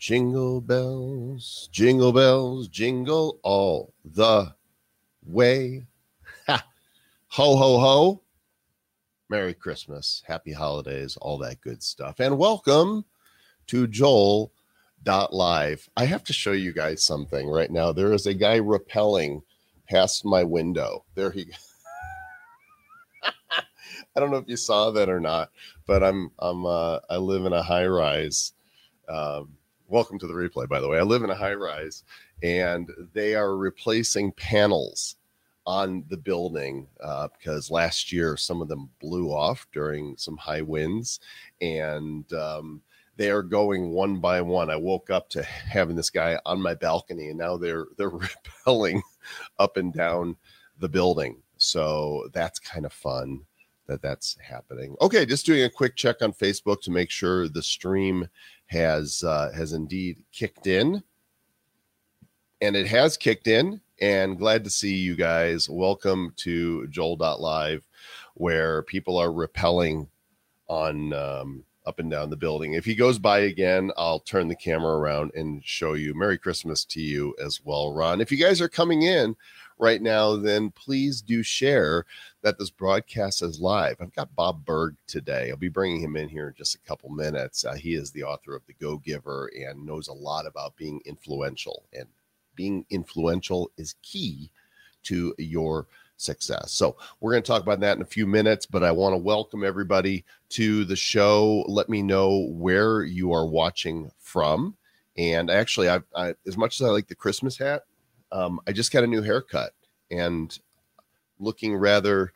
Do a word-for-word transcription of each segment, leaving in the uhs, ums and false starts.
Jingle bells, jingle bells, jingle all the way. Ha! Ho, ho, ho. Merry Christmas, happy holidays, all that good stuff. And welcome to Joel dot live. I have to show you guys something right now. There is a guy rappelling past my window. There he goes. I don't know if you saw that or not, but I'm I'm uh, I live in a high rise. Um, welcome to the replay, by the way. I live in a high rise, and they are replacing panels on the building uh, because last year some of them blew off during some high winds, and um, they are going one by one. I woke up to having this guy on my balcony, and now they're they're rappelling up and down the building. So that's kind of fun that that's happening. Okay, just doing a quick check on Facebook to make sure the stream has uh, has indeed kicked in, and it has kicked in. And glad to see you guys. Welcome to Joel dot live, where people are rappelling on um, up and down the building. If he goes by again, I'll turn the camera around and show you. Merry Christmas to you as well, Ron. If you guys are coming in right now, then please do share that this broadcast is live. I've got Bob Burg today. I'll be bringing him in here in just a couple minutes. Uh, he is the author of The Go-Giver and knows a lot about being influential. And being influential is key to your success. So we're going to talk about that in a few minutes, but I want to welcome everybody to the show. Let me know where you are watching from. And actually, I, I as much as I like the Christmas hat, um, I just got a new haircut and looking rather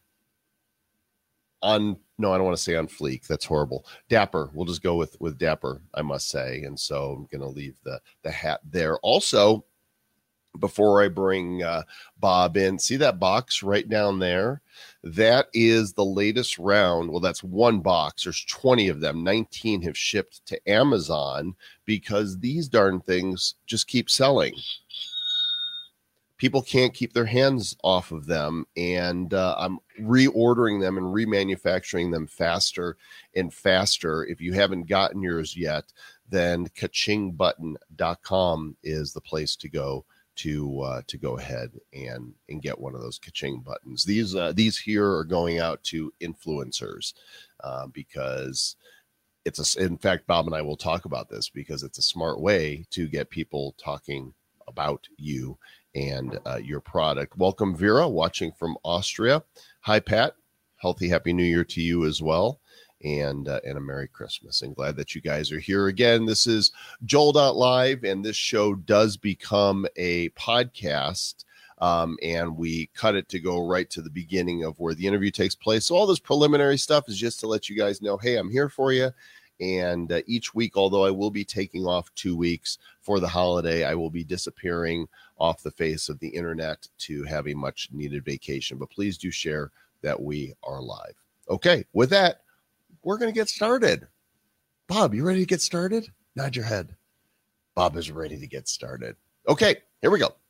on, no, I don't want to say on fleek. That's horrible. Dapper. We'll just go with, with dapper, I must say. And so I'm going to leave the, the hat there. Also, before I bring uh, Bob in, see that box right down there? That is the latest round. Well, that's one box. There's twenty of them. nineteen have shipped to Amazon because these darn things just keep selling. People can't keep their hands off of them, and uh, I'm reordering them and remanufacturing them faster and faster. If you haven't gotten yours yet, then ka ching button dot com is the place to go to uh, to go ahead and and get one of those ka-ching buttons. These uh, these here are going out to influencers uh, because it's a. In fact, Bob and I will talk about this because it's a smart way to get people talking about you and uh, your product. Welcome, Vera, watching from Austria. Hi, Pat. Healthy, happy New Year to you as well. And, uh, and a Merry Christmas. And glad that you guys are here again. This is Joel dot live, and this show does become a podcast. Um, and we cut it to go right to the beginning of where the interview takes place. So all this preliminary stuff is just to let you guys know, hey, I'm here for you. And uh, each week, although I will be taking off two weeks for the holiday, I will be disappearing off the face of the internet to have a much needed vacation. But please do share that we are live. Okay, with that, we're going to get started. Bob, you ready to get started? Nod your head. Bob is ready to get started. Okay, here we go.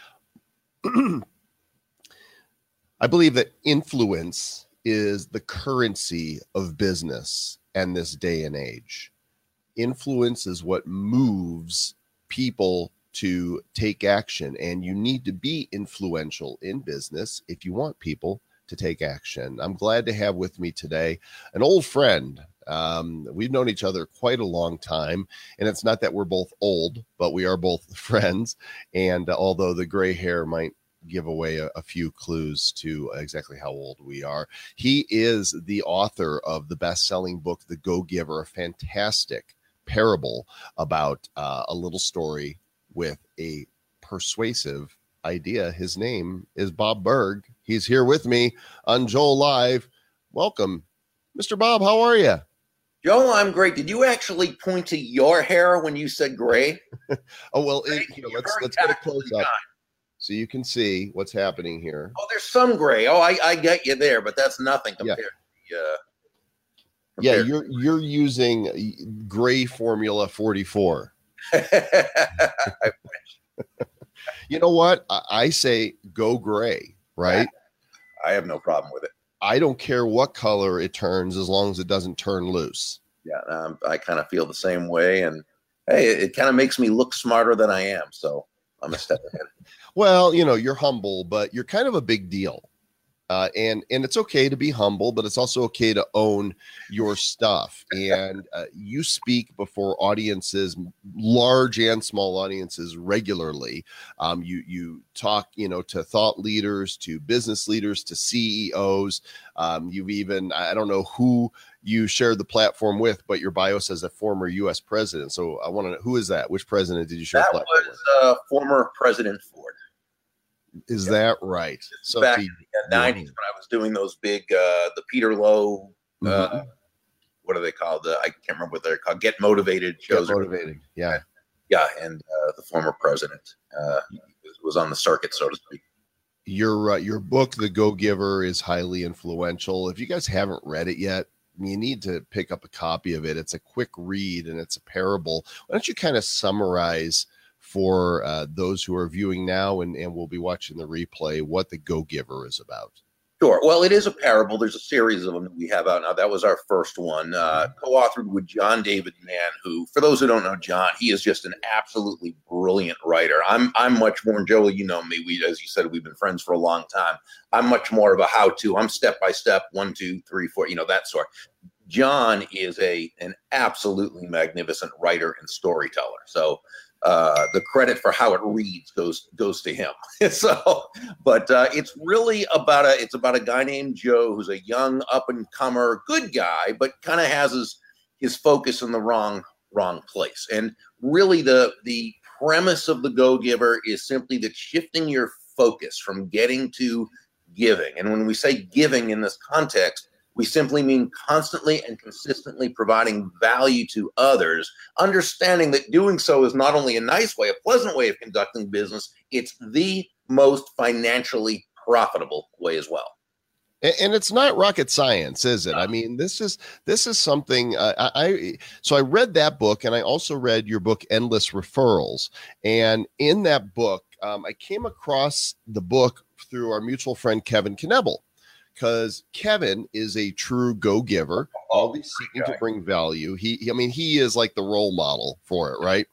I believe that influence is the currency of business and this day and age. Influence is what moves people to take action, and you need to be influential in business if you want people to take action. I'm glad to have with me today an old friend. Um, we've known each other quite a long time, and it's not that we're both old, but we are both friends. And uh, although the gray hair might give away a, a few clues to exactly how old we are, he is the author of the best-selling book, The Go-Giver, a fantastic parable about uh, a little story with a persuasive idea. His name is Bob Burg. He's here with me on Joel Live. Welcome, Mister Bob. How are you? Joel, I'm great. Did you actually point to your hair when you said gray? Oh, well, it, here, let's let's get a close up so you can see what's happening here. Oh, there's some gray. Oh, I, I get you there, but that's nothing compared yeah. to uh, yeah, you're you're using gray formula forty-four. I wish. You know what? I, I say go gray, right? I have no problem with it. I don't care what color it turns as long as it doesn't turn loose. Yeah, um, I kind of feel the same way. And hey, it, it kind of makes me look smarter than I am. So I'm a step ahead. Well, you know, you're humble, but you're kind of a big deal. Uh, and and it's okay to be humble, but it's also okay to own your stuff. And uh, you speak before audiences, large and small audiences, regularly. Um, you you talk, you know, to thought leaders, to business leaders, to C E Os. Um, you've even, I don't know who you shared the platform with, but your bio says a former U S president. So I want to know, who is that? Which president did you share That the platform was with? uh, former President Ford. Is that right? So back in the nineties when I was doing those big, uh, the Peter Lowe, uh, mm-hmm. what are they called? Uh, I can't remember what they're called. Get Motivated shows. Get Motivated, yeah. Yeah, and uh, the former president uh, was on the circuit, so to speak. Your uh, your book, The Go-Giver, is highly influential. If you guys haven't read it yet, you need to pick up a copy of it. It's a quick read, and it's a parable. Why don't you kind of summarize for uh, those who are viewing now and, and will be watching the replay what The Go-Giver is about? Sure. Well, it is a parable. There's a series of them that we have out now. That was our first one, uh, co-authored with John David Mann, who, for those who don't know John, he is just an absolutely brilliant writer. I'm I'm much more, and Joey, you know me, we, as you said, we've been friends for a long time. I'm much more of a how-to. I'm step-by-step, one, two, three, four, you know, that sort. John is a an absolutely magnificent writer and storyteller. So Uh, the credit for how it reads goes goes to him. So, but uh, it's really about a it's about a guy named Joe who's a young up and comer, good guy, but kind of has his his focus in the wrong wrong place. And really, the the premise of The Go-Giver is simply that shifting your focus from getting to giving. And when we say giving in this context, we simply mean constantly and consistently providing value to others, understanding that doing so is not only a nice way, a pleasant way of conducting business, it's the most financially profitable way as well. And it's not rocket science, is it? I mean, this is this is something uh, I so I read that book, and I also read your book, Endless Referrals. And in that book, um, I came across the book through our mutual friend, Kevin Knebel. Because Kevin is a true go-giver, always seeking to bring value. He, he, I mean, he is like the role model for it, right?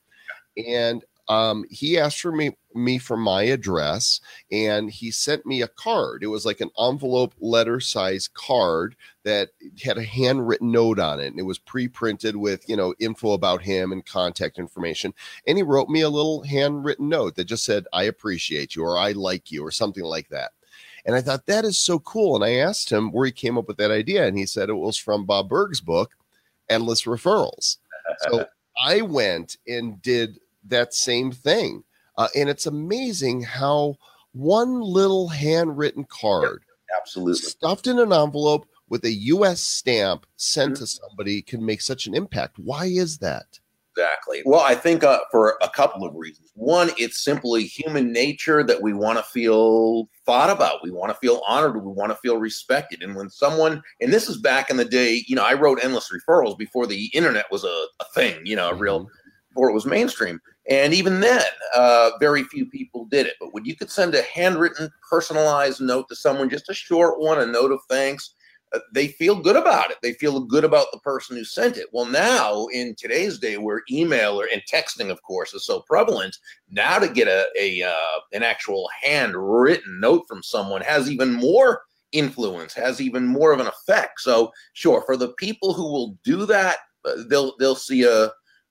And um, he asked for me, me for my address, and he sent me a card. It was like an envelope letter size card that had a handwritten note on it, and it was pre-printed with, you know, info about him and contact information. And he wrote me a little handwritten note that just said, "I appreciate you," or "I like you," or something like that. And I thought, that is so cool. And I asked him where he came up with that idea. And he said it was from Bob Burg's book, Endless Referrals. So I went and did that same thing. Uh, and it's amazing how one little handwritten card, absolutely, stuffed in an envelope with a U S stamp sent mm-hmm. to somebody, can make such an impact. Why is that? Exactly. Well, I think uh, for a couple of reasons. One, it's simply human nature that we want to feel thought about. We want to feel honored. We want to feel respected. And when someone, and this is back in the day, you know, I wrote Endless Referrals before the internet was a, a thing, you know, a real, before it was mainstream. And even then, uh, very few people did it. But when you could send a handwritten, personalized note to someone, just a short one, a note of thanks, they feel good about it. They feel good about the person who sent it. Well, now in today's day, where email or and texting, of course, is so prevalent, now to get a, a uh, an actual handwritten note from someone has even more influence, has even more of an effect. So, sure, for the people who will do that, uh, they'll they'll see a,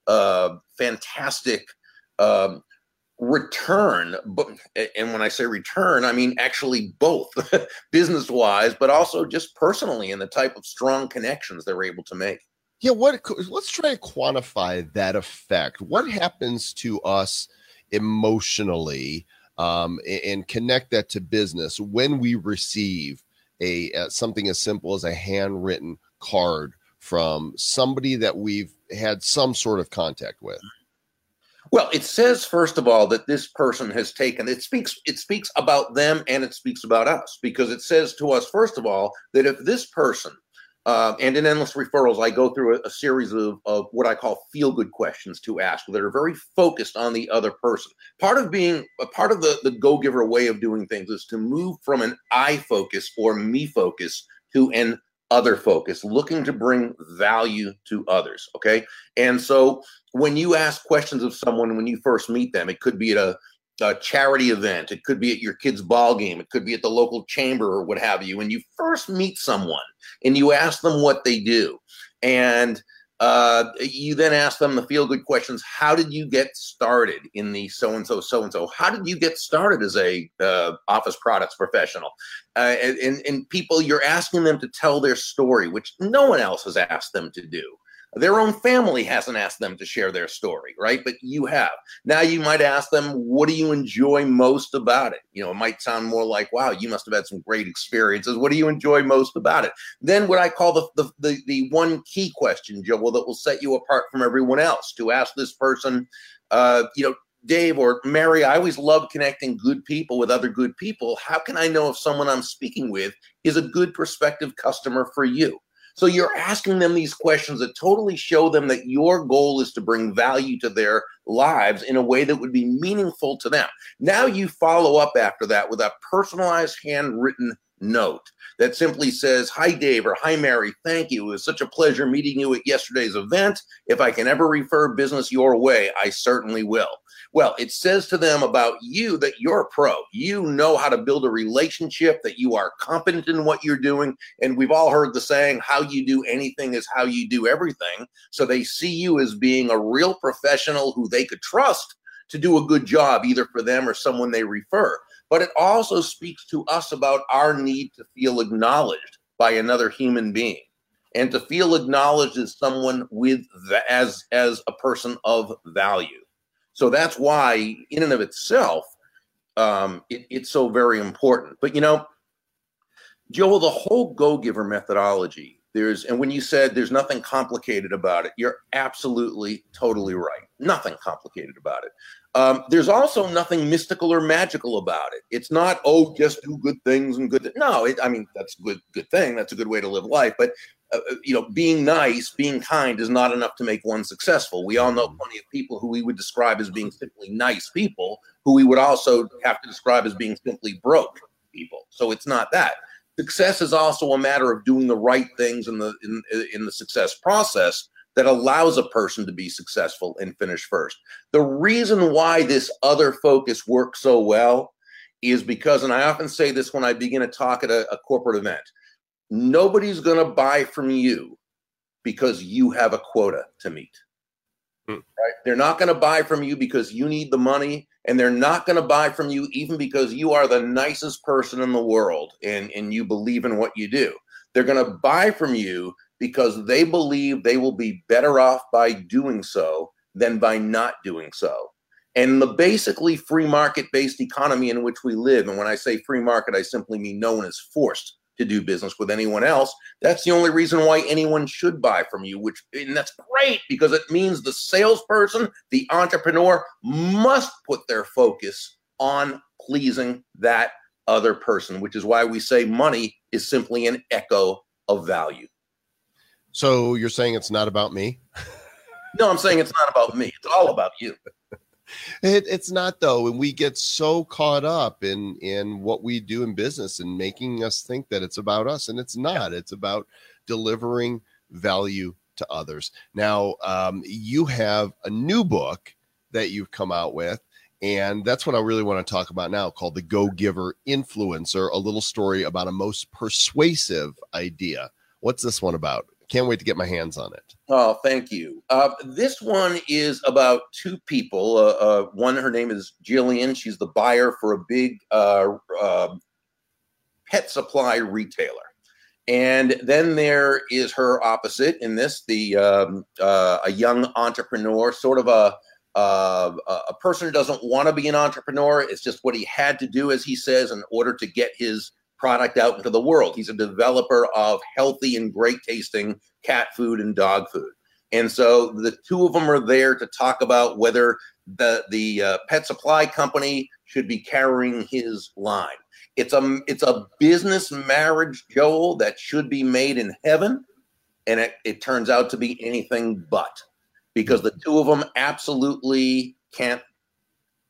a fantastic Um, return, but and when I say return, I mean actually both business wise, but also just personally in the type of strong connections they're able to make. Yeah, what let's try to quantify that effect. What happens to us emotionally um, and connect that to business when we receive a uh, something as simple as a handwritten card from somebody that we've had some sort of contact with? Well, it says, first of all, that this person has taken, it speaks, it speaks about them and it speaks about us, because it says to us, first of all, that if this person, uh, and in Endless Referrals, I go through a, a series of, of what I call feel-good questions to ask that are very focused on the other person. Part of being, a part of the, the go-giver way of doing things is to move from an I focus or me focus to an other focus, looking to bring value to others. Okay. And so when you ask questions of someone, when you first meet them, it could be at a, a charity event, it could be at your kid's ball game, it could be at the local chamber or what have you. When you first meet someone and you ask them what they do, and uh, you then ask them the feel-good questions. How did you get started in the so-and-so, so-and-so? How did you get started as a uh, office products professional? Uh, and, and people, you're asking them to tell their story, which no one else has asked them to do. Their own family hasn't asked them to share their story, right? But you have. Now you might ask them, what do you enjoy most about it? You know, it might sound more like, wow, you must have had some great experiences. What do you enjoy most about it? Then what I call the, the, the, the one key question, Joel, that will set you apart from everyone else, to ask this person, uh, you know, Dave or Mary, I always love connecting good people with other good people. How can I know if someone I'm speaking with is a good prospective customer for you? So you're asking them these questions that totally show them that your goal is to bring value to their lives in a way that would be meaningful to them. Now you follow up after that with a personalized handwritten note that simply says, hi, Dave, or hi, Mary, thank you. It was such a pleasure meeting you at yesterday's event. If I can ever refer business your way, I certainly will. Well, it says to them about you that you're a pro. You know how to build a relationship, that you are competent in what you're doing. And we've all heard the saying, how you do anything is how you do everything. So they see you as being a real professional who they could trust to do a good job, either for them or someone they refer. But it also speaks to us about our need to feel acknowledged by another human being, and to feel acknowledged as someone with the, as, as a person of value. So that's why, in and of itself, um, it, it's so very important. But, you know, Joel, the whole Go-Giver methodology, there's, and when you said there's nothing complicated about it, you're absolutely, totally right. Nothing complicated about it. Um, there's also nothing mystical or magical about it. It's not, oh, just do good things and good. Th no, it, I mean, that's a good, good thing. That's a good way to live life. But, uh, you know, being nice, being kind is not enough to make one successful. We all know plenty of people who we would describe as being simply nice people, who we would also have to describe as being simply broke people. So it's not that. Success is also a matter of doing the right things in the in, in the success process that allows a person to be successful and finish first. The reason why this other focus works so well is because, and I often say this when I begin a talk at a, a corporate event, nobody's going to buy from you because you have a quota to meet. Hmm. Right? They're not going to buy from you because you need the money, and they're not going to buy from you even because you are the nicest person in the world and, and you believe in what you do. They're going to buy from you because they believe they will be better off by doing so than by not doing so. And the basically free market-based economy in which we live, and when I say free market, I simply mean no one is forced to do business with anyone else. That's the only reason why anyone should buy from you, which, and that's great because it means the salesperson, the entrepreneur must put their focus on pleasing that other person, which is why we say money is simply an echo of value. So you're saying it's not about me? No, I'm saying it's not about me. It's all about you. It, it's not, though. And we get so caught up in, in what we do in business and making us think that it's about us. And it's not. It's about delivering value to others. Now, um, you have a new book that you've come out with. And that's what I really want to talk about now, called The Go-Giver Influencer, a little story about a most persuasive idea. What's this one about? Can't wait to get my hands on it. Oh, thank you. Uh, this one is about two people. Uh, uh, one, her name is Jillian. She's the buyer for a big uh, uh, pet supply retailer. And then there is her opposite in this, the um, uh, a young entrepreneur, sort of a uh, a person who doesn't want to be an entrepreneur. It's just what he had to do, as he says, in order to get his product out into the world. He's a developer of healthy and great tasting cat food and dog food. And so the two of them are there to talk about whether the, the uh, pet supply company should be carrying his line. It's a, it's a business marriage, Joel, that should be made in heaven. And it, it turns out to be anything but, because the two of them absolutely can't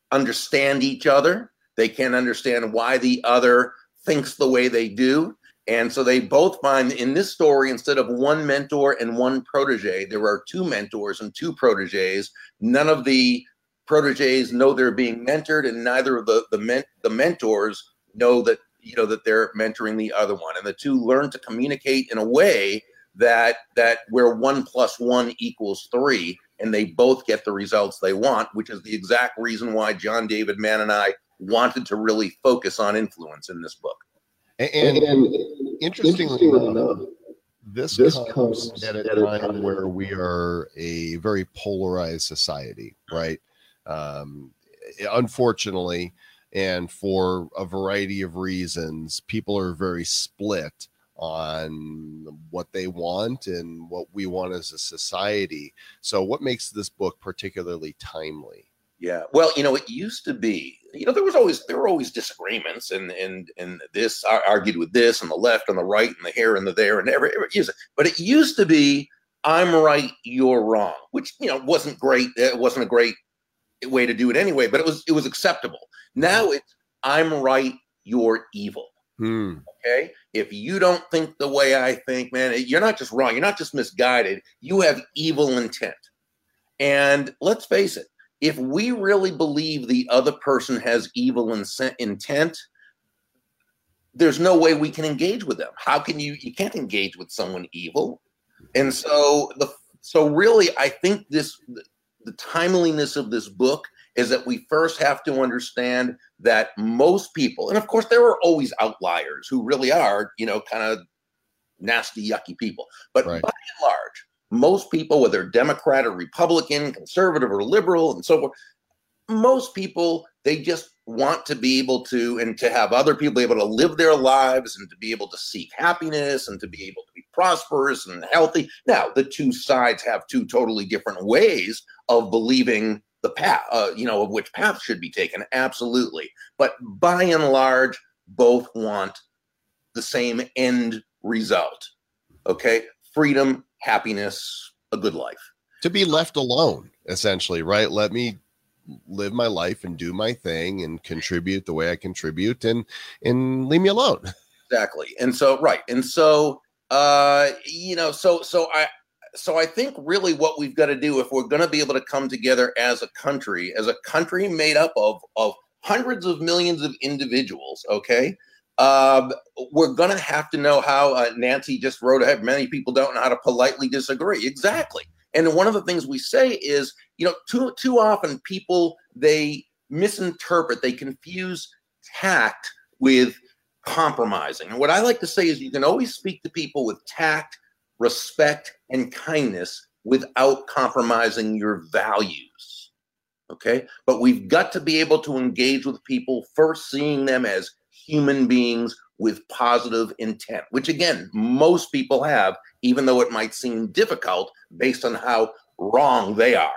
understand each other. They can't understand why the other thinks the way they do. And so they both find in this story, instead of one mentor and one protege, there are two mentors and two proteges. None of the proteges know they're being mentored, and neither of the the, men, the mentors know that you know that they're mentoring the other one. And the two learn to communicate in a way that that where one plus one equals three, and they both get the results they want, which is the exact reason why John David Mann and I wanted to really focus on influence in this book. And, and interestingly, interestingly enough, this, this comes, comes at a time where we are a very polarized society, right? Um, unfortunately, and for a variety of reasons, people are very split on what they want and what we want as a society. So what makes this book particularly timely? Yeah, well, you know, it used to be, you know, there was always, there were always disagreements, and and and this I argued with this, and the left and the right, and the here and the there, and every, every but it used to be, I'm right, you're wrong, which, you know, wasn't great. It wasn't a great way to do it anyway, but it was, it was acceptable. Now it's, I'm right, you're evil. Hmm. Okay. If you don't think the way I think, man, you're not just wrong. You're not just misguided. You have evil intent. And let's face it, if we really believe the other person has evil in- intent, there's no way we can engage with them. How can you, you can't engage with someone evil. And so the, so really, I think this, the, the timeliness of this book is that we first have to understand that most people, and of course there are always outliers who really are, you know, kind of nasty, yucky people, but right. by and large, most people, whether Democrat or Republican, conservative or liberal, and so forth, most people, they just want to be able to, and to have other people be able to live their lives and to be able to seek happiness and to be able to be prosperous and healthy. Now, the two sides have two totally different ways of believing the path, uh, you know, of which path should be taken. Absolutely. But by and large, both want the same end result. Okay. Freedom, happiness, a good life. To be left alone, essentially, right? Let me live my life and do my thing and contribute the way I contribute, and and leave me alone. Exactly. And so, right. And so, uh, you know, so so I so I think really what we've got to do, if we're going to be able to come together as a country, as a country made up of of hundreds of millions of individuals, okay, um, we're going to have to know how, uh, Nancy just wrote ahead, many people don't know how to politely disagree. Exactly. And one of the things we say is, you know, too too often people, they misinterpret, they confuse tact with compromising. And what I like to say is you can always speak to people with tact, respect, and kindness without compromising your values. Okay? But we've got to be able to engage with people, first seeing them as human beings with positive intent, which again, most people have, even though it might seem difficult based on how wrong they are.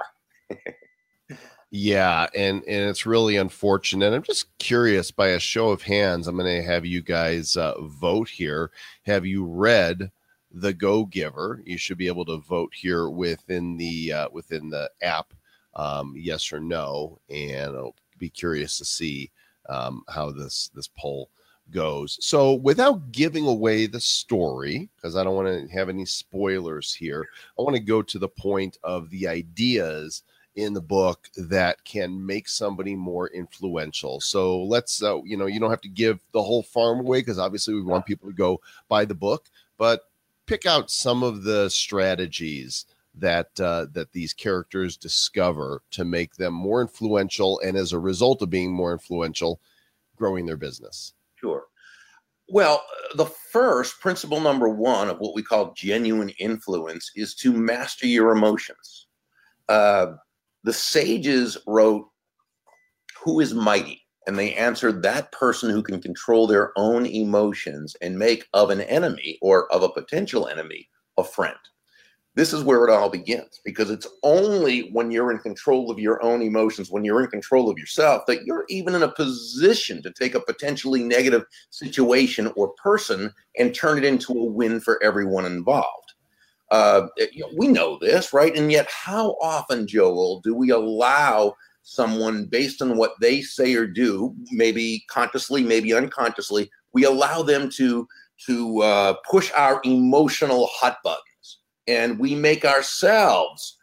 Yeah, and and it's really unfortunate. I'm just curious, by a show of hands, I'm going to have you guys uh, vote here. Have you read The Go-Giver? You should be able to vote here within the uh, within the app, um, yes or no, and I'll be curious to see um, how this this poll goes. So without giving away the story, because I don't want to have any spoilers here, I want to go to the point of the ideas in the book that can make somebody more influential. So let's, uh, you know, you don't have to give the whole farm away, because obviously we want people to go buy the book, but pick out some of the strategies that uh, that these characters discover to make them more influential, and as a result of being more influential, growing their business. Sure. Well, the first principle, number one, of what we call genuine influence is to master your emotions. Uh, the sages wrote, "Who is mighty?" And they answered, that person who can control their own emotions and make of an enemy, or of a potential enemy, a friend. This is where it all begins, because it's only when you're in control of your own emotions, when you're in control of yourself, that you're even in a position to take a potentially negative situation or person and turn it into a win for everyone involved. Uh, you know, we know this, right? And yet how often, Joel, do we allow someone, based on what they say or do, maybe consciously, maybe unconsciously, we allow them to to uh, push our emotional hot buttons, and we make ourselves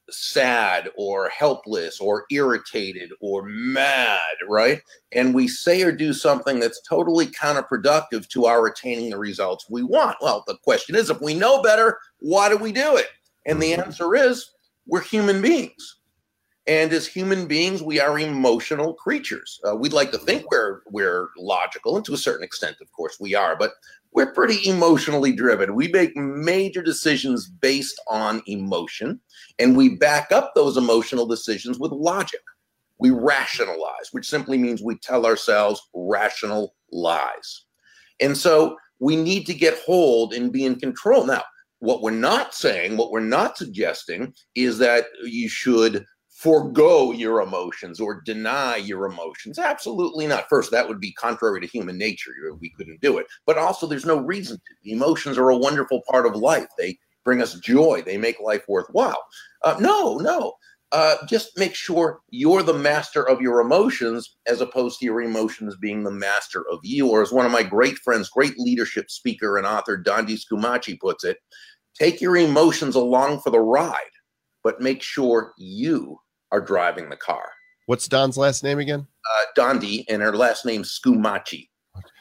sad or helpless or irritated or mad, right? And we say or do something that's totally counterproductive to our attaining the results we want. Well, the question is, if we know better, why do we do it? And the answer is, we're human beings. And as human beings, we are emotional creatures. Uh, we'd like to think we're we're logical, and to a certain extent, of course, we are, but we're pretty emotionally driven. We make major decisions based on emotion, and we back up those emotional decisions with logic. We rationalize, which simply means we tell ourselves rational lies. And so we need to get hold and be in control. Now, what we're not saying, what we're not suggesting is that you should forego your emotions or deny your emotions. Absolutely not. First, that would be contrary to human nature. We couldn't do it. But also, there's no reason to. Emotions are a wonderful part of life. They bring us joy. They make life worthwhile. Uh, no, no. Uh, just make sure you're the master of your emotions as opposed to your emotions being the master of you. Or as one of my great friends, great leadership speaker and author, Dandi Scumaci puts it, take your emotions along for the ride, but make sure you are driving the car. What's Don's last name again? Uh, Dandi, and her last name Scumaci.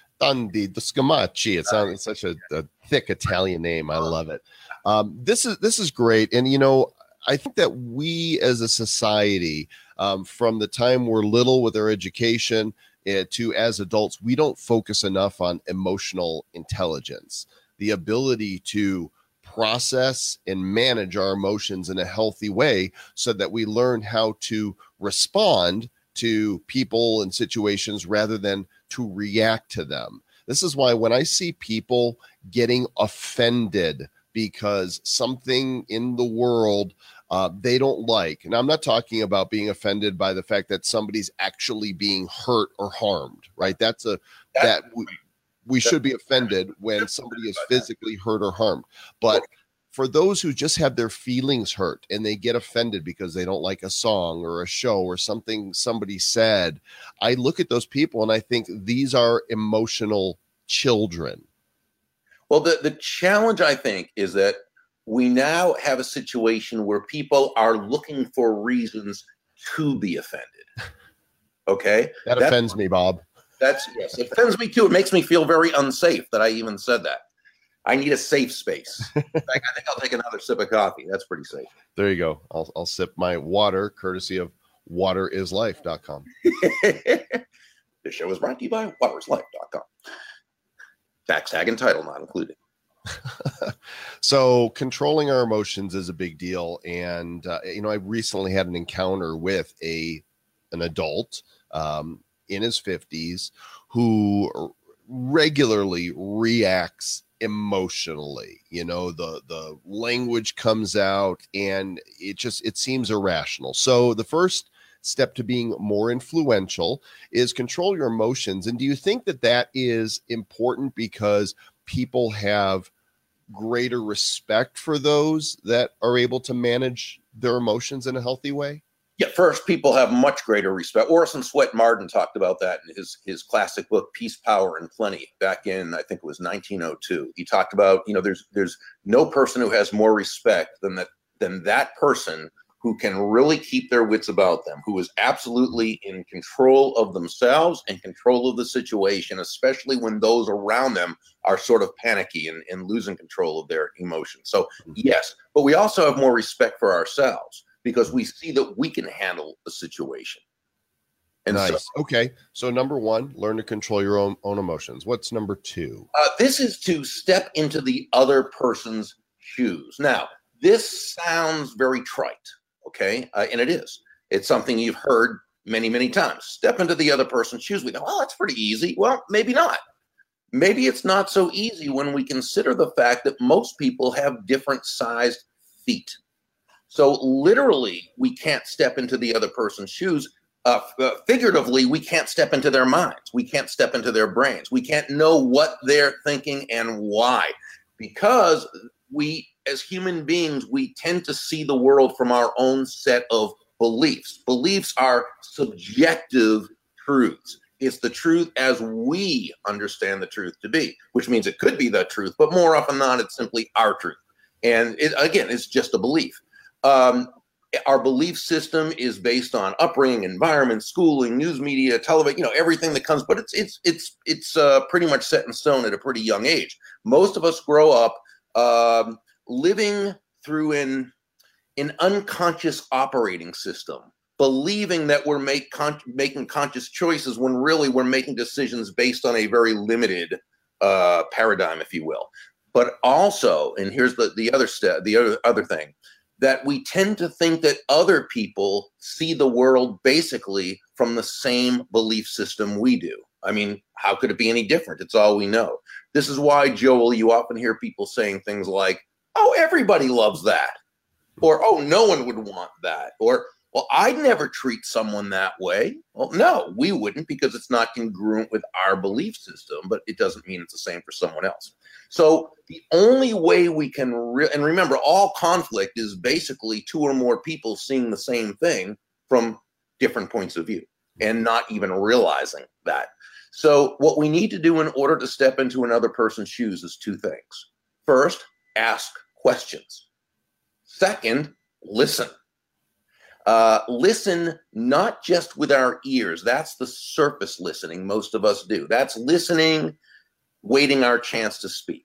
Dandi the Scumaci. It sounds it's such a, a thick Italian name. I love it. Um, this is this is great, and you know, I think that we as a society, um, from the time we're little with our education uh, to as adults, we don't focus enough on emotional intelligence, the ability to process and manage our emotions in a healthy way so that we learn how to respond to people and situations rather than to react to them. This is why when I see people getting offended because something in the world uh, they don't like, and I'm not talking about being offended by the fact that somebody's actually being hurt or harmed, right? That's a, that we, we should be offended when somebody is physically hurt or harmed. But for those who just have their feelings hurt and they get offended because they don't like a song or a show or something somebody said, I look at those people and I think these are emotional children. Well, the, the challenge, I think, is that we now have a situation where people are looking for reasons to be offended. Okay? That That's, offends me, Bob. That's, yes, it offends me too. It makes me feel very unsafe that I even said that. I need a safe space. In fact, I think I'll take another sip of coffee. That's pretty safe. There you go. I'll, I'll sip my water, courtesy of water is life dot com. This show is brought to you by water is life dot com. Tax tag and title not included. So controlling our emotions is a big deal. And, uh, you know, I recently had an encounter with a an adult um, in his fifties who regularly reacts emotionally. You know, the the language comes out and it just it seems irrational. So the first step to being more influential is control your emotions. And do you think that that is important because people have greater respect for those that are able to manage their emotions in a healthy way? Yeah, first, people have much greater respect. Orson Swett Marden talked about that in his, his classic book, Peace, Power, and Plenty, back in, I think it was nineteen oh two. He talked about, you know, there's there's no person who has more respect than that than that person who can really keep their wits about them, who is absolutely in control of themselves and control of the situation, especially when those around them are sort of panicky and, and losing control of their emotions. So, yes, but we also have more respect for ourselves, because we see that we can handle the situation. And nice. So, okay. So number one, learn to control your own, own emotions. What's number two? Uh, this is to step into the other person's shoes. Now, this sounds very trite, okay? Uh, and it is. It's something you've heard many, many times. Step into the other person's shoes. We go, well, that's pretty easy. Well, maybe not. Maybe it's not so easy when we consider the fact that most people have different sized feet. So literally, we can't step into the other person's shoes. Uh, uh, figuratively, we can't step into their minds. We can't step into their brains. We can't know what they're thinking and why. Because we, as human beings, we tend to see the world from our own set of beliefs. Beliefs are subjective truths. It's the truth as we understand the truth to be, which means it could be the truth, but more often than not, it's simply our truth. And it, again, it's just a belief. Um, our belief system is based on upbringing, environment, schooling, news media, television, you know, everything that comes, but it's it's it's it's uh, pretty much set in stone at a pretty young age. Most of us grow up um, living through an, an unconscious operating system, believing that we're make con- making conscious choices when really we're making decisions based on a very limited uh, paradigm, if you will. But also, and here's the, the other step, the other, other thing, that we tend to think that other people see the world basically from the same belief system we do. I mean, how could it be any different? It's all we know. This is why, Joel, you often hear people saying things like, oh, everybody loves that. Or, oh, no one would want that. Or, well, I'd never treat someone that way. Well, no, we wouldn't, because it's not congruent with our belief system, but it doesn't mean it's the same for someone else. So the only way we can, re- and remember, all conflict is basically two or more people seeing the same thing from different points of view and not even realizing that. So what we need to do in order to step into another person's shoes is two things. First, ask questions. Second, listen. Uh, listen not just with our ears. That's the surface listening most of us do. That's listening, waiting our chance to speak.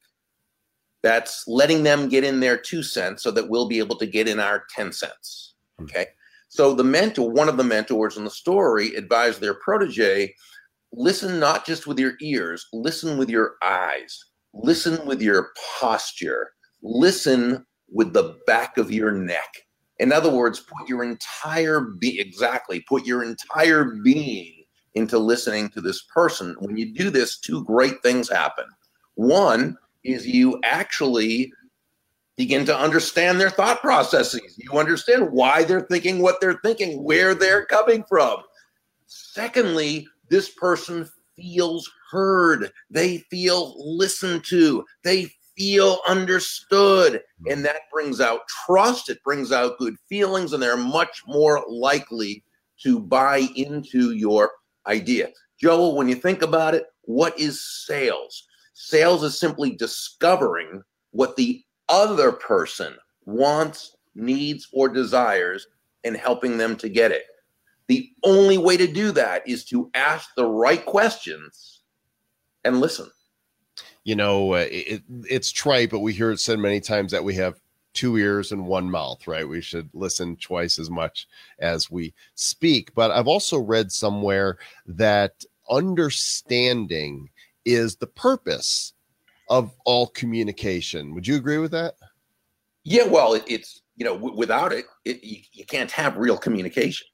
That's letting them get in their two cents so that we'll be able to get in our ten cents. Okay. So the mentor, one of the mentors in the story, advised their protege, listen not just with your ears, listen with your eyes, listen with your posture, listen with the back of your neck. In other words, put your entire be exactly, put your entire being into listening to this person. When you do this, two great things happen. One is you actually begin to understand their thought processes. You understand why they're thinking what they're thinking, where they're coming from. Secondly, this person feels heard. They feel listened to. They feel understood. And that brings out trust. It brings out good feelings, and they're much more likely to buy into your idea. Joel, when you think about it, what is sales? Sales is simply discovering what the other person wants, needs, or desires and helping them to get it. The only way to do that is to ask the right questions and listen. You know, uh, it, it's trite, but we hear it said many times that we have two ears and one mouth, right? We should listen twice as much as we speak. But I've also read somewhere that understanding is the purpose of all communication. Would you agree with that? Yeah, well, it, it's, you know, w- without it, it you, you can't have real communication.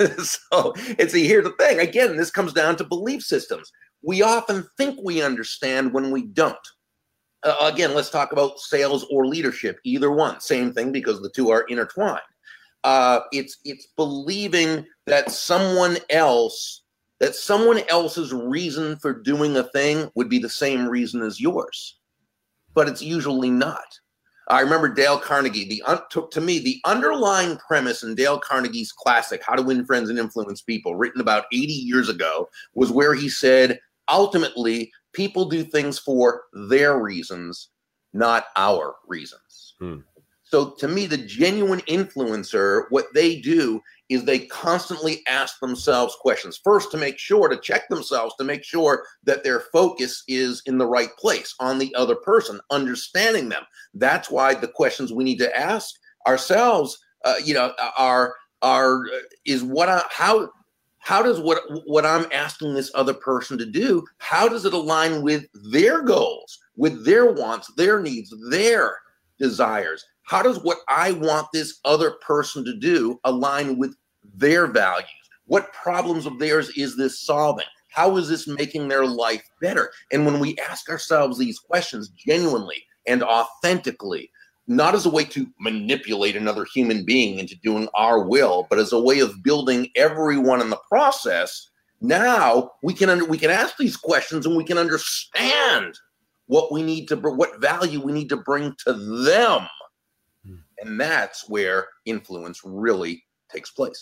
So it's a, here's the thing. Again, this comes down to belief systems. We often think we understand when we don't. Uh, again, let's talk about sales or leadership. Either one, same thing, because the two are intertwined. Uh, it's it's believing that someone else, that someone else's reason for doing a thing would be the same reason as yours, but it's usually not. I remember Dale Carnegie. The un, to, to me, the underlying premise in Dale Carnegie's classic "How to Win Friends and Influence People," written about eighty years ago, was where he said, ultimately, people do things for their reasons, not our reasons. Hmm. So to me, the genuine influencer, what they do is they constantly ask themselves questions. First, to make sure, to check themselves, to make sure that their focus is in the right place, on the other person, understanding them. That's why the questions we need to ask ourselves, uh, you know, are, are, is what I, how, How does what what I'm asking this other person to do, how does it align with their goals, with their wants, their needs, their desires? How does what I want this other person to do align with their values? What problems of theirs is this solving? How is this making their life better? And when we ask ourselves these questions genuinely and authentically, not as a way to manipulate another human being into doing our will, but as a way of building everyone in the process, now we can under, we can ask these questions and we can understand what we need to, what value we need to bring to them. Hmm. And that's where influence really takes place.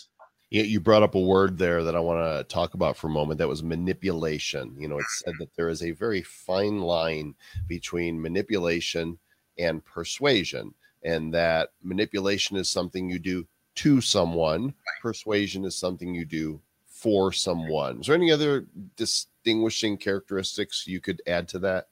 You, you brought up a word there that I want to talk about for a moment. That was manipulation. You know, it's said that there is a very fine line between manipulation and persuasion, and that manipulation is something you do to someone. Persuasion is something you do for someone. Is there any other distinguishing characteristics you could add to that?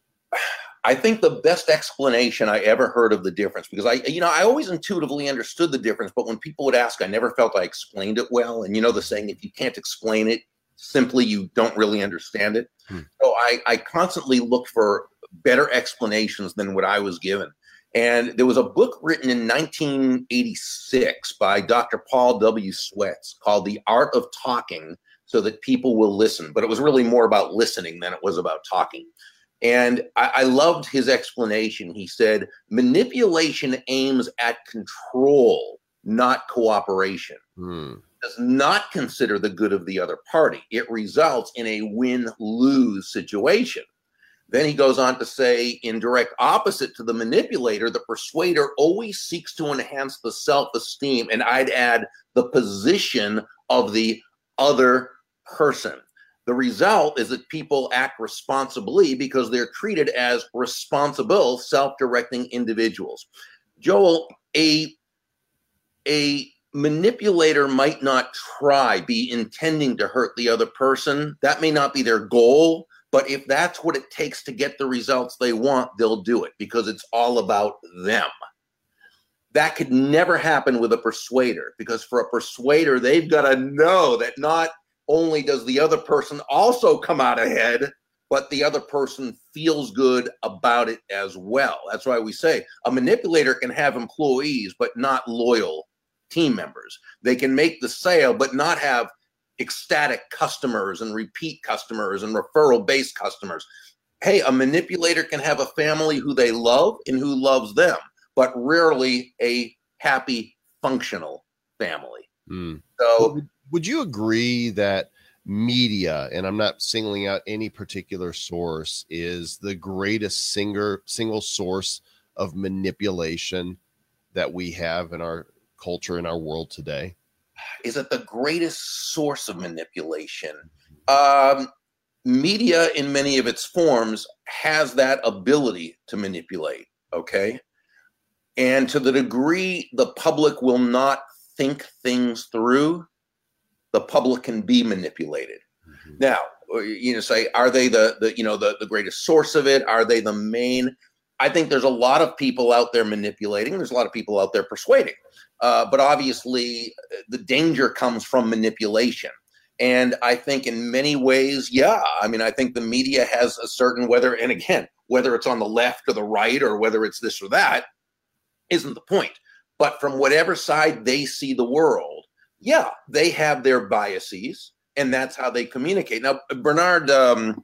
I think the best explanation I ever heard of the difference, because I, you know, I always intuitively understood the difference, but when people would ask, I never felt I explained it well. And you know the saying, if you can't explain it simply, you don't really understand it. Hmm. So I, I constantly looked for better explanations than what I was given. And there was a book written in nineteen eighty-six by Doctor Paul W. Sweats called The Art of Talking So That People Will Listen. But it was really more about listening than it was about talking. And I, I loved his explanation. He said, manipulation aims at control, not cooperation. Hmm. Does not consider the good of the other party. It results in a win-lose situation. Then he goes on to say, in direct opposite to the manipulator, the persuader always seeks to enhance the self-esteem, and I'd add the position of the other person. The result is that people act responsibly because they're treated as responsible, self-directing individuals. Joel, a, a manipulator might not try, be intending to hurt the other person. That may not be their goal, but if that's what it takes to get the results they want, they'll do it because it's all about them. That could never happen with a persuader, because for a persuader, they've got to know that not only does the other person also come out ahead, but the other person feels good about it as well. That's why we say a manipulator can have employees, but not loyal team members. They can make the sale, but not have ecstatic customers and repeat customers and referral-based customers. Hey, a manipulator can have a family who they love and who loves them, but rarely a happy, functional family. Mm. So would you agree that media, and I'm not singling out any particular source, is the greatest singer, single source of manipulation that we have in our culture, in our world today? Is it the greatest source of manipulation? Um, media, in many of its forms, has that ability to manipulate, okay? And to the degree the public will not think things through, the public can be manipulated. Mm-hmm. Now, you know, say, are they the, the you know, the, the greatest source of it? Are they the main? I think there's a lot of people out there manipulating. There's a lot of people out there persuading. Uh, but obviously, the danger comes from manipulation. And I think in many ways, yeah, I mean, I think the media has a certain, whether, and again, whether it's on the left or the right or whether it's this or that, isn't the point. But from whatever side they see the world, yeah, they have their biases, and that's how they communicate. Now, Bernard, um,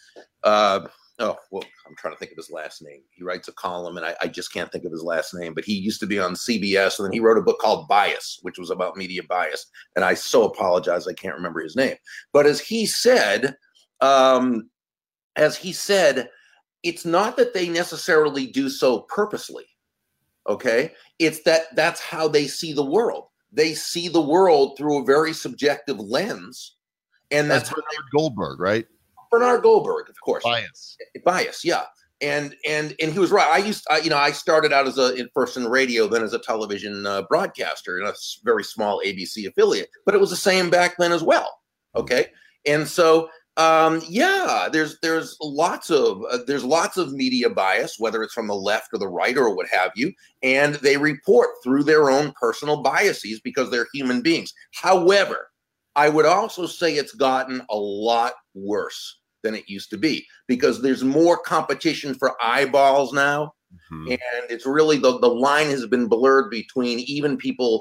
uh, oh, well, I'm trying to think of his last name. He writes a column, and I, I just can't think of his last name, but he used to be on C B S, and then he wrote a book called Bias, which was about media bias. And I so apologize, I can't remember his name. But as he said, um, as he said, it's not that they necessarily do so purposely, okay? It's that that's how they see the world. They see the world through a very subjective lens. And that's, that's Bernard Goldberg, right? Bernard Goldberg, of course. Bias. Bias, yeah. And and and he was right. I used, I, you know, I started out as a in first in radio, then as a television uh, broadcaster in a very small A B C affiliate. But it was the same back then as well. Okay, and so um, yeah, there's there's lots of uh, there's lots of media bias, whether it's from the left or the right or what have you, and they report through their own personal biases because they're human beings. However, I would also say it's gotten a lot worse than it used to be because there's more competition for eyeballs now. Mm-hmm. And it's really the, the line has been blurred between even people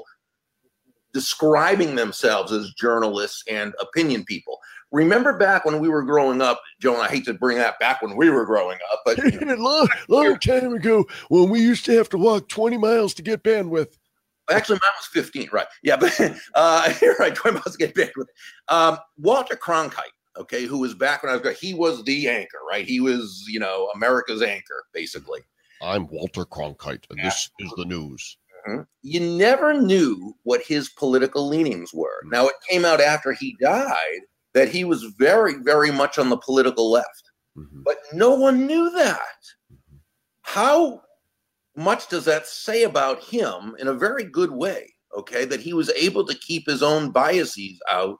describing themselves as journalists and opinion people. Remember back when we were growing up, Joe, and I hate to bring that back when we were growing up, but you know, long, long time ago when we used to have to walk twenty miles to get bandwidth. Actually, mine was fifteen, right? Yeah, but uh, you're right. twenty miles to get bandwidth. Um, Walter Cronkite, okay, who was back when I was, he was the anchor, right? He was, you know, America's anchor, basically. I'm Walter Cronkite, and yeah. This is the news. mm-hmm, you never knew what his political leanings were. Mm-hmm. Now, it came out after he died that he was very, very much on the political left. Mm-hmm. But no one knew that. Mm-hmm. How much does that say about him in a very good way, okay, that he was able to keep his own biases out?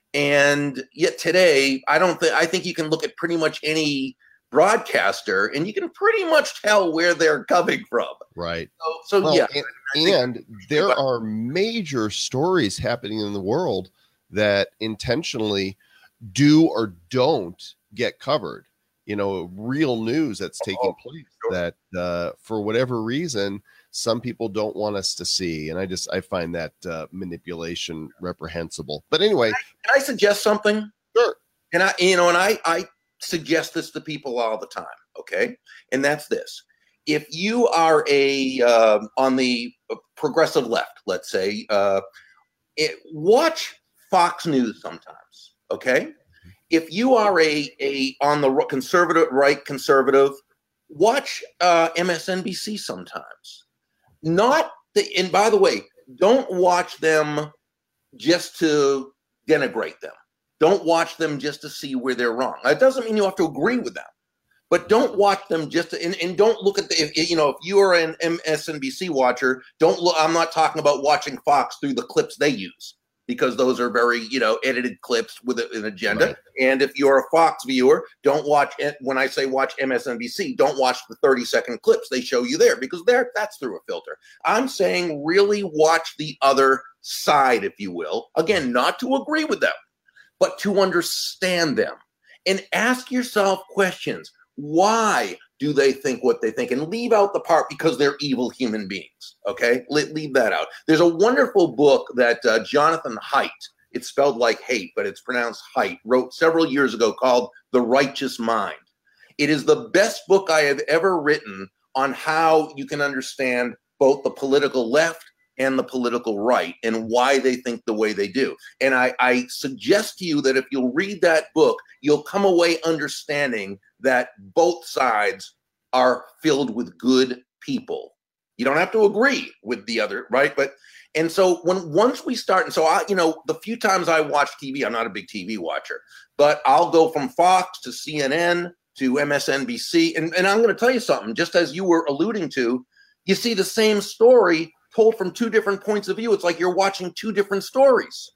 And yet today, I don't think, I think you can look at pretty much any broadcaster and you can pretty much tell where they're coming from. Right. So, so well, yeah. And, and there are major stories happening in the world that intentionally do or don't get covered. You know, real news that's taking oh, place sure. that uh, for whatever reason, some people don't want us to see. And I just, I find that uh, manipulation reprehensible. But anyway. Can I, can I suggest something? Sure. And I, you know, and I, I suggest this to people all the time. Okay. And that's this. If you are a, uh, on the progressive left, let's say, uh, it, watch Fox News sometimes. Okay. If you are a, a on the conservative right conservative, watch uh, M S N B C sometimes. Not the, and by the way, don't watch them just to denigrate them. Don't watch them just to see where they're wrong. That doesn't mean you have to agree with them, but don't watch them just to, and, and don't look at the, if, you know, if you are an M S N B C watcher, don't look, I'm not talking about watching Fox through the clips they use, because those are very, you know, edited clips with an agenda. Right. And if you're a Fox viewer, don't watch it. When I say watch M S N B C, don't watch the thirty second clips they show you there, because there, that's through a filter. I'm saying really watch the other side, if you will. Again, not to agree with them, but to understand them and ask yourself questions. Why do they think what they think? And leave out the part because they're evil human beings, okay? Le- leave that out. There's a wonderful book that uh, Jonathan Haidt, it's spelled like hate, but it's pronounced Haidt, wrote several years ago called The Righteous Mind. It is the best book I have ever written on how you can understand both the political left and the political right and why they think the way they do. And I, I suggest to you that if you'll read that book, you'll come away understanding that both sides are filled with good people. You don't have to agree with the other, right? But, and so when, once we start, and so I, you know, the few times I watch T V, I'm not a big T V watcher, but I'll go from Fox to C N N to M S N B C. And, and I'm going to tell you something, just as you were alluding to, you see the same story told from two different points of view. It's like you're watching two different stories.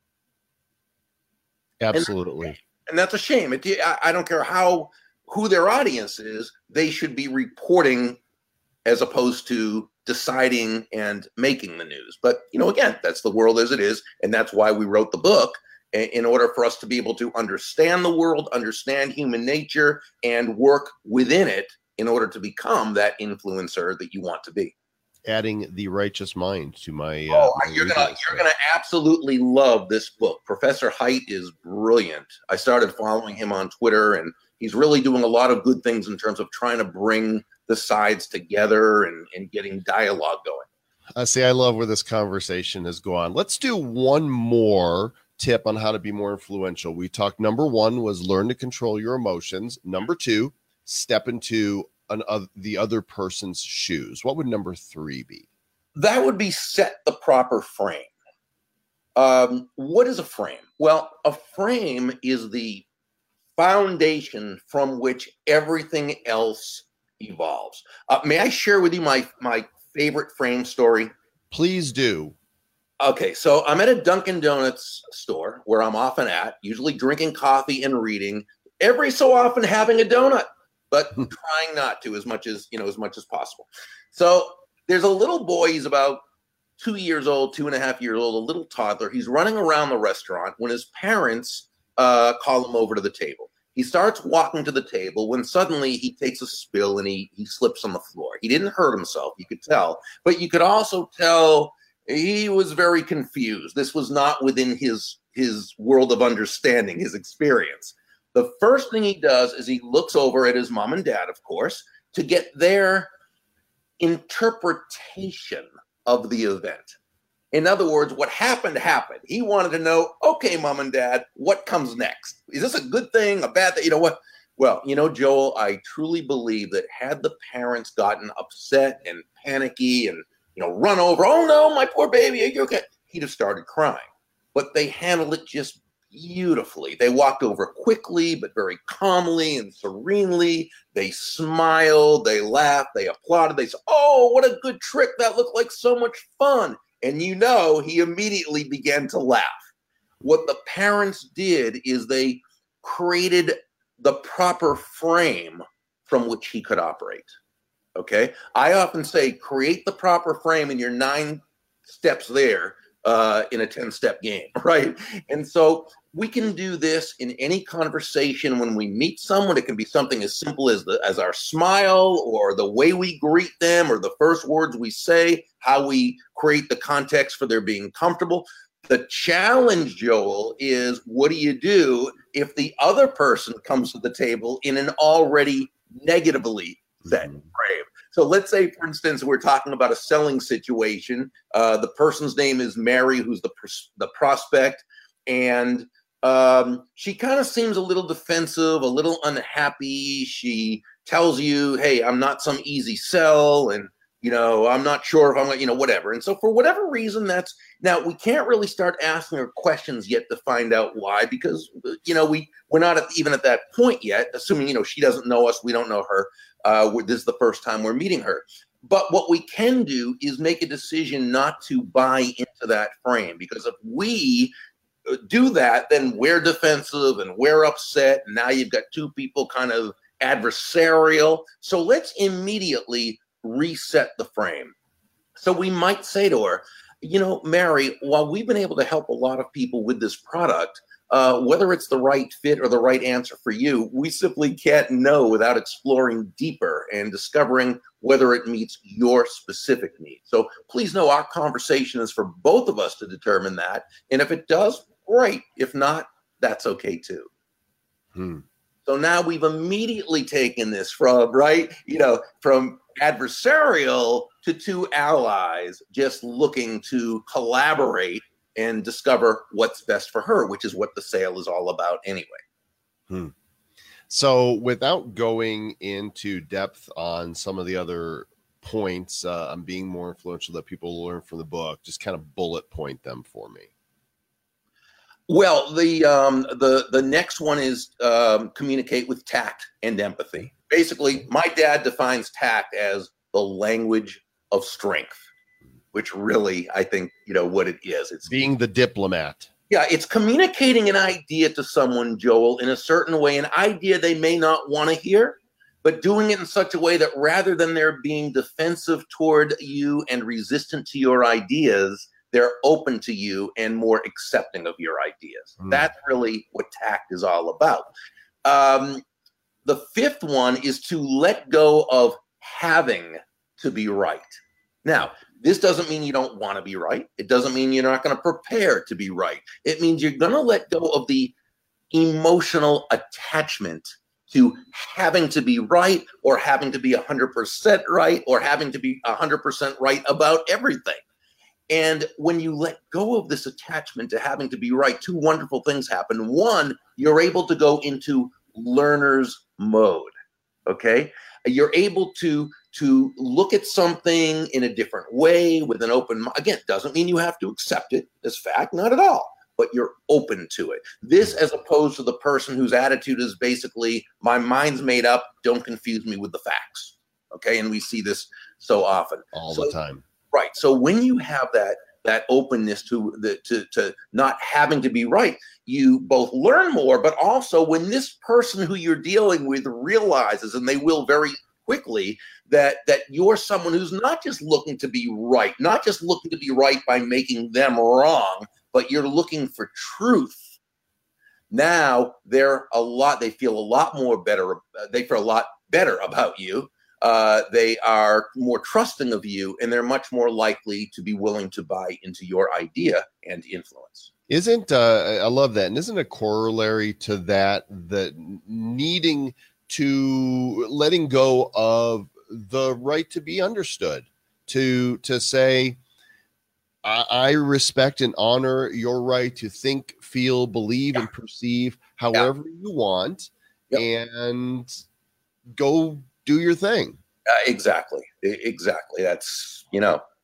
Absolutely. And, and that's a shame. It, I, I don't care how, who their audience is, they should be reporting as opposed to deciding and making the news. But, you know, again, that's the world as it is. And that's why we wrote the book, in order for us to be able to understand the world, understand human nature, and work within it in order to become that influencer that you want to be. Adding The Righteous Mind to my. Uh, oh, my you're gonna you're gonna absolutely love this book. Professor Haidt is brilliant. I started following him on Twitter, and he's really doing a lot of good things in terms of trying to bring the sides together and, and getting dialogue going. I see. I love where this conversation has gone. Let's do one more tip on how to be more influential. We talked. Number one was learn to control your emotions. Number two, step into An, uh, the other person's shoes. What would number three be? That would be set the proper frame. Um, what is a frame? Well, a frame is the foundation from which everything else evolves. Uh, may I share with you my, my favorite frame story? Please do. Okay, so I'm at a Dunkin' Donuts store where I'm often at, usually drinking coffee and reading, every so often having a donut, but trying not to as much as, you know, as much as possible. So there's a little boy, he's about two years old, two and a half years old, a little toddler. He's running around the restaurant when his parents uh, call him over to the table. He starts walking to the table when suddenly he takes a spill and he, he slips on the floor. He didn't hurt himself, you could tell, but you could also tell he was very confused. This was not within his, his world of understanding, his experience. The first thing he does is he looks over at his mom and dad, of course, to get their interpretation of the event. In other words, what happened, happened. He wanted to know, okay, mom and dad, what comes next? Is this a good thing, a bad thing? You know what? Well, you know, Joel, I truly believe that had the parents gotten upset and panicky and you know, run over. Oh no, my poor baby, are you okay? He'd have started crying. But they handled it just beautifully. They walked over quickly, but very calmly and serenely. They smiled, they laughed, they applauded. They said, oh, what a good trick. That looked like so much fun. And you know, he immediately began to laugh. What the parents did is they created the proper frame from which he could operate. Okay? I often say, create the proper frame in your nine steps there uh, in a ten-step game, right? And so we can do this in any conversation when we meet someone. It can be something as simple as the as our smile or the way we greet them or the first words we say, how we create the context for their being comfortable. The challenge, Joel, is what do you do if the other person comes to the table in an already negatively set Mm-hmm. frame? So let's say, for instance, we're talking about a selling situation. Uh, the person's name is Mary, who's the pros- the prospect, and um, she kind of seems a little defensive, a little unhappy. She tells you, "Hey, I'm not some easy sell, and you know, I'm not sure if I'm, gonna, you know, whatever." And so, for whatever reason, that's now we can't really start asking her questions yet to find out why, because you know we we're not at, even at that point yet. Assuming you know she doesn't know us, we don't know her. Uh, this is the first time we're meeting her. But what we can do is make a decision not to buy into that frame, because if we do that, then we're defensive and we're upset. And now you've got two people kind of adversarial. So let's immediately reset the frame. So we might say to her, you know, Mary, while we've been able to help a lot of people with this product, uh, whether it's the right fit or the right answer for you, we simply can't know without exploring deeper and discovering whether it meets your specific needs. So please know our conversation is for both of us to determine that. And if it does, great. If not, that's okay too. Hmm. So now we've immediately taken this from, right, you know, from adversarial to two allies just looking to collaborate and discover what's best for her, which is what the sale is all about anyway. Hmm. So without going into depth on some of the other points, uh, on being more influential that people learn from the book, just kind of bullet point them for me. Well, the um, the the next one is um, communicate with tact and empathy. Basically, my dad defines tact as the language of strength, which really, I think, you know, what it is. It's being the diplomat. Yeah, it's communicating an idea to someone, Joel, in a certain way, an idea they may not want to hear, but doing it in such a way that rather than their being defensive toward you and resistant to your ideas, they're open to you and more accepting of your ideas. Mm. That's really what tact is all about. Um, the fifth one is to let go of having to be right. Now, this doesn't mean you don't want to be right. It doesn't mean you're not going to prepare to be right. It means you're going to let go of the emotional attachment to having to be right or having to be one hundred percent right or having to be one hundred percent right about everything. And when you let go of this attachment to having to be right, two wonderful things happen. One, you're able to go into learner's mode, okay? You're able to, to look at something in a different way with an open mind. Again, doesn't mean you have to accept it as fact, not at all, but you're open to it. This as opposed to the person whose attitude is basically, my mind's made up, don't confuse me with the facts, okay? And we see this so often. All so, the time. Right. So when you have that that openness to the to to not having to be right, you both learn more, but also when this person who you're dealing with realizes, and they will very quickly, that that you're someone who's not just looking to be right, not just looking to be right by making them wrong, but you're looking for truth. Now they're a lot. They feel a lot more better. They feel a lot better about you. Uh, they are more trusting of you, and they're much more likely to be willing to buy into your idea and influence. Isn't, uh, I love that. And isn't a corollary to that, that needing to letting go of the right to be understood, to, to say, I, I respect and honor your right to think, feel, believe, yeah. and perceive however yeah. you want, yep. and go do your thing. Uh, exactly. Exactly. That's, you know,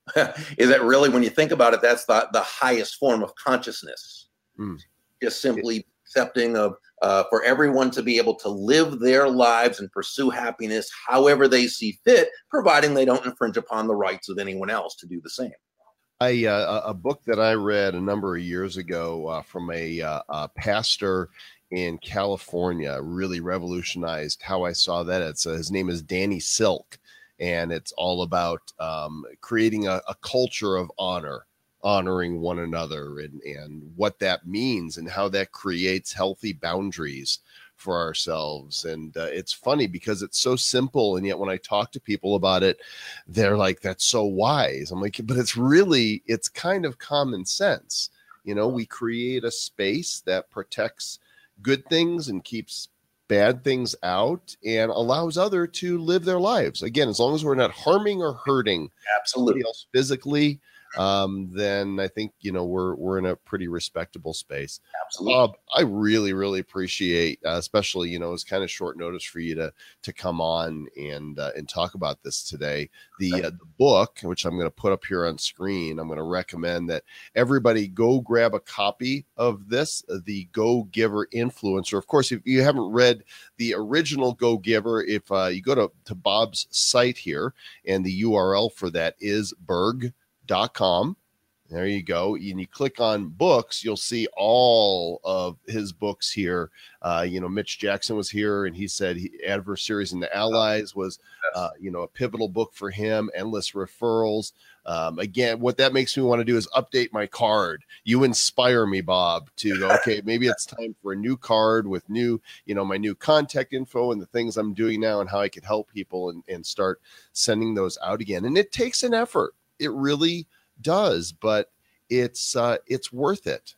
is that really, when you think about it, that's the, the highest form of consciousness. Mm. Just simply accepting of uh, for everyone to be able to live their lives and pursue happiness however they see fit, providing they don't infringe upon the rights of anyone else to do the same. I, uh, a book that I read a number of years ago uh, from a, uh, a pastor in California really revolutionized how I saw that. It's uh, his name is Danny Silk, and it's all about um, creating a, a culture of honor, honoring one another, and, and what that means and how that creates healthy boundaries for ourselves. And uh, it's funny because it's so simple, and yet when I talk to people about it, they're like, that's so wise. I'm like, but it's really, it's kind of common sense. You know, we create a space that protects good things and keeps bad things out and allows other to live their lives. Again, as long as we're not harming or hurting absolutely somebody else physically, um, then I think, you know, we're, we're in a pretty respectable space. Absolutely. Bob, I really, really appreciate, uh, especially, you know, it's kind of short notice for you to, to come on and, uh, and talk about this today. The, uh, the book, which I'm going to put up here on screen, I'm going to recommend that everybody go grab a copy of this, uh, The Go Giver Influencer. Of course, if you haven't read the original Go Giver, if uh, you go to, to Bob's site here, and the U R L for that is berg dot com. There you go. And you click on books, you'll see all of his books here. Uh, you know, Mitch Jackson was here, and he said he, Adversaries and the Allies was, uh, you know, a pivotal book for him. Endless Referrals. Um, again, what that makes me want to do is update my card. You inspire me, Bob, to go, okay, maybe it's time for a new card with new, you know, my new contact info and the things I'm doing now and how I could help people, and, and start sending those out again. And it takes an effort. It really does, but it's uh, it's worth it.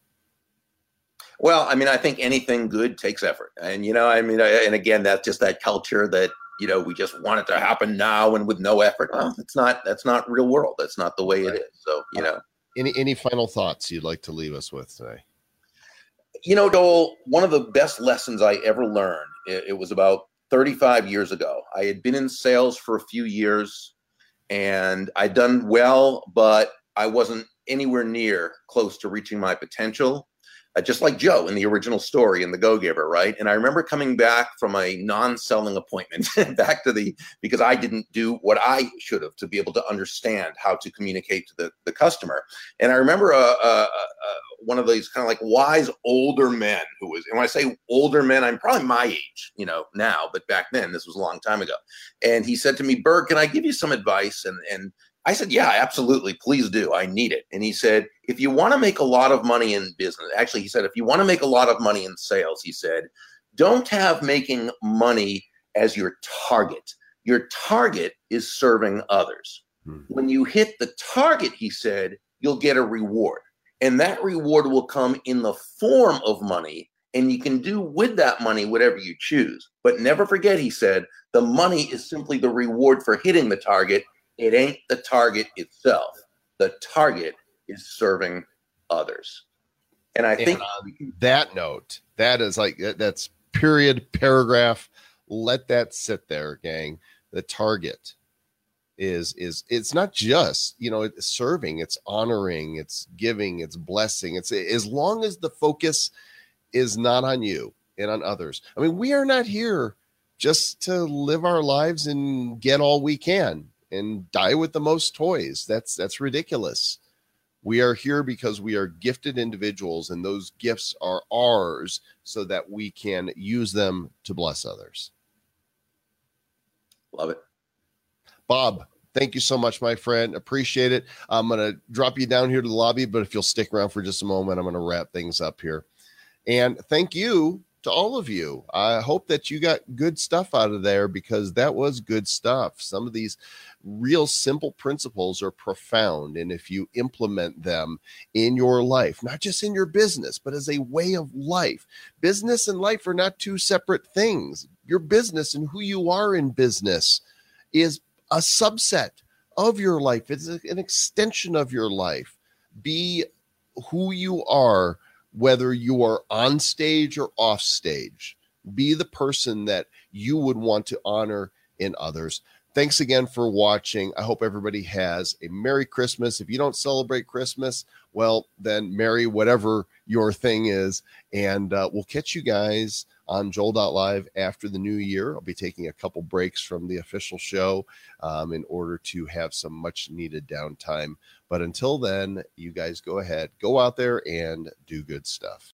Well, I mean, I think anything good takes effort, and you know, I mean, I, and again, that's just that culture that, you know, we just want it to happen now and with no effort. Well, it's not. That's not real world. That's not the way right. it is. So, you know, any any final thoughts you'd like to leave us with today? You know, Joel, one of the best lessons I ever learned. It, it was about thirty-five years ago. I had been in sales for a few years, and I'd done well, but I wasn't anywhere near close to reaching my potential, uh, just like Joe in the original story in The Go Giver, right? And I remember coming back from a non-selling appointment back to the, because I didn't do what I should have to be able to understand how to communicate to the, the customer. And I remember uh, uh, uh, one of these kind of like wise older men who was, and when I say older men, I'm probably my age, you know, now, but back then, this was a long time ago. And he said to me, Berg, can I give you some advice? And, and I said, yeah, absolutely. Please do. I need it. And he said, if you want to make a lot of money in business, actually, he said, if you want to make a lot of money in sales, he said, don't have making money as your target. Your target is serving others. Hmm. When you hit the target, he said, you'll get a reward. And that reward will come in the form of money. And you can do with that money whatever you choose. But never forget, he said, the money is simply the reward for hitting the target. It ain't the target itself. The target is serving others. And I and think on that note, that is like, that's period, paragraph. Let that sit there, gang. The target is, is it's not just, you know, it's serving, it's honoring, it's giving, it's blessing. It's as long as the focus is not on you and on others. I mean, we are not here just to live our lives and get all we can and die with the most toys. That's that's ridiculous. We are here because we are gifted individuals, and those gifts are ours so that we can use them to bless others. Love it. Bob, thank you so much, my friend. Appreciate it. I'm going to drop you down here to the lobby, but if you'll stick around for just a moment, I'm going to wrap things up here. And thank you to all of you. I hope that you got good stuff out of there, because that was good stuff. Some of these real simple principles are profound. And if you implement them in your life, not just in your business, but as a way of life, business and life are not two separate things. Your business and who you are in business is a subset of your life. It's an extension of your life. Be who you are, whether you are on stage or off stage. Be the person that you would want to honor in others. thanks again for watching. I hope everybody has a Merry Christmas. If you don't celebrate Christmas, well, then Merry whatever your thing is. And uh, we'll catch you guys on Joel dot live after the new year. I'll be taking a couple breaks from the official show um, in order to have some much needed downtime. But until then, you guys go ahead, go out there and do good stuff.